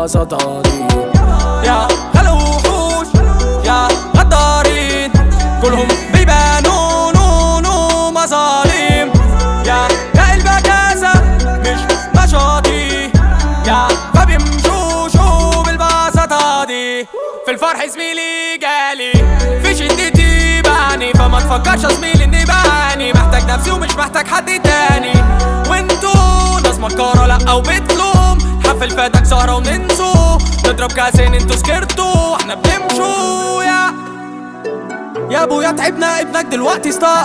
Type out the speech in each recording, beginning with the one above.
بالبساطة دي. يا خلو وحوش يا غدارين كلهم بيبانوا نونو مظالم. يا البكاسة مش مشاطي يا فبيمشوشوا بالبساطة دي. في الفرح زميلي جالي في شدتي بعاني، فما تفكرش يا زميلي اني بعاني، محتاج نفسي ومش محتاج حد تاني. وانتو ناس مكارة لا او بتلوم، حفل فاتك سهرة وننسوا، نضرب كاسين انتو سكرتوا احنا بنمشوا. يا ابويا تعبنا ابنك دلوقتي استاق،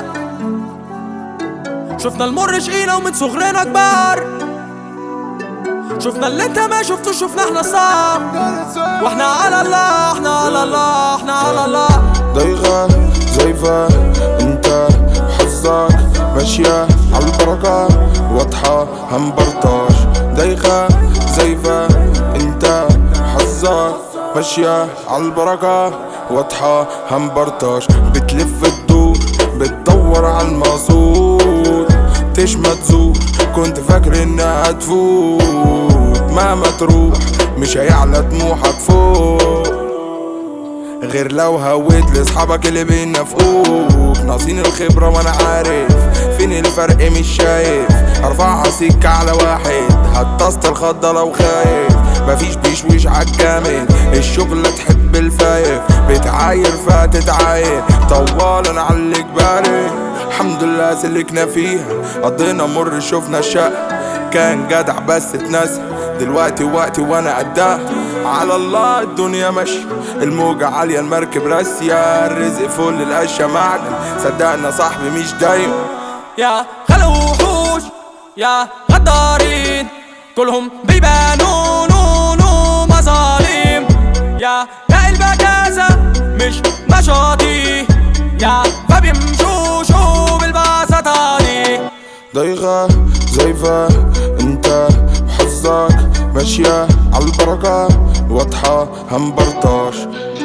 شفنا المر شقينا ومن صغرنا كبار، شفنا اللي انت ما شفته شفنا احنا صعب، واحنا على الله احنا على الله احنا على الله. ضيغة زيفة انت حظك ماشية عالبركة واضحة همبرطاش. ضيغة زيفة انت حظك ماشية عالبركة واضحة همبرطاش. بتلف الدور بتدور عالمقصود، تشمت زور كنت فاكر انها تفوت، مهما تروح مش هيعلى طموحك فوق، غير لو هويت لاصحابك اللي بينافقوك. ناقصين الخبرة وانا عارف فين الفرق مش شايف، ارفعها سكة على واحد هتصت الخضة لو خايف. مفيش بيشويش عالجامد الشغل تحب الفايف، بتعاير فتتعاير طوالا عاللي جباري. الحمد لله سلكنا فيها قضينا مر شوفنا الشقة، كان جدع بس اتنسى دلوقتي وقتي وانا قدها. على الله الدنيا ماشية الموجة عالية المركب راسية، الرزق فل القشة معدن صدقنا صاحبي مش دايم. يا خلو وحوش يا غدارين كلهم بيبانوا نونو مظالم. يا البكاسة مش مشاطي يا فبيمشوشوا بالبساطة دي. ضيغة زيفة انت حظك ماشية عالبركة واضحة همبرطاش.